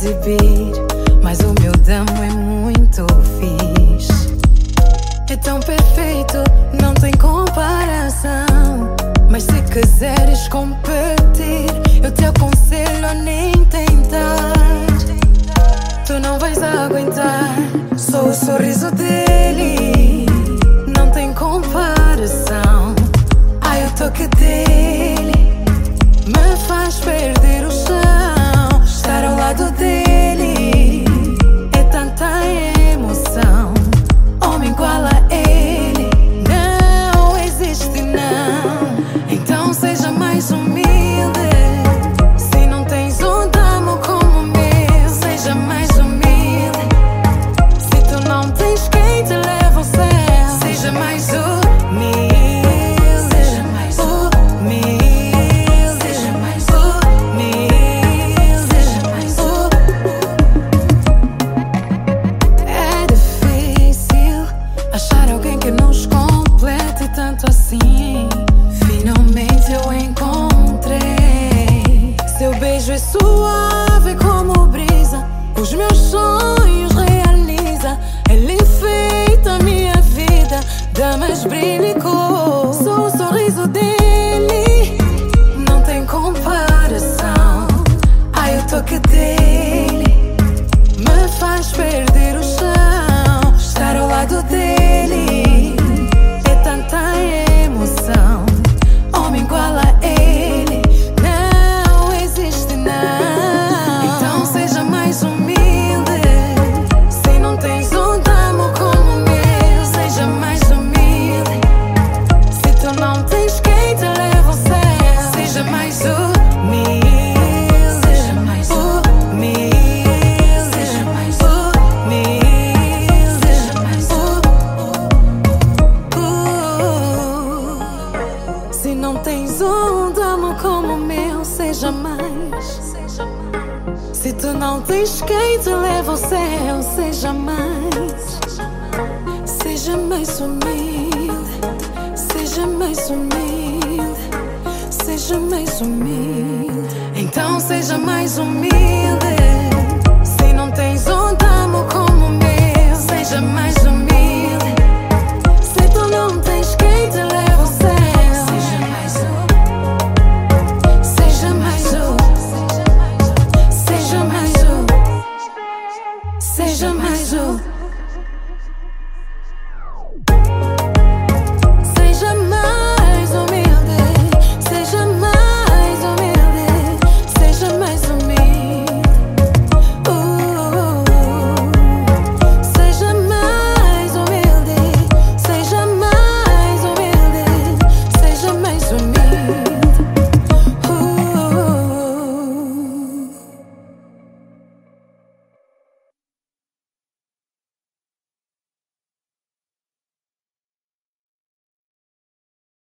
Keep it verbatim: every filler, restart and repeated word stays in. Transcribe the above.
exibir, mas o meu damo é muito fixe. É tão perfeito, não tem comparação. Mas se quiseres competir, eu te aconselho a nem tentar. Tu não vais aguentar, sou o sorriso dele, não tem comparação. Ai, o toque dele me faz perder o chão. Estar ao lado dele é tanta emoção. Homem igual a ele não existe, não. Então seja mais humilde. Se não tens um damo como o meu, seja mais humilde. Se tu não tens quem te leva ao céu, seja mais humilde. Assim, finalmente eu encontrei. Seu beijo é suave como brisa, os meus sonhos realiza. Ele enfeita a minha vida, dá mais brilho e cor. Sou o sorriso dele, não tem comparação. Ai, o toque dele me faz perder o chão. Estar ao lado dele é tanta emoção. Homem igual a ele não existe, não. Então seja mais humilde. Se não tens um damo como o meu, seja mais humilde. Se tu não tens quem te leva ao céu, seja mais humilde. Seja mais humilde. Seja mais humilde. Seja mais humilde. Se não tens um damo como o meu, seja mais. Se tu não tens quem te leva ao céu, seja mais. Seja mais humilde. Seja mais humilde. Seja mais humilde. Então seja mais humilde. Se não tens um damo como o meu, seja mais humilde. Se tu não tens quem te leva ao céu, seja mais um. Seja mais um. Seja mais um. Seja mais um.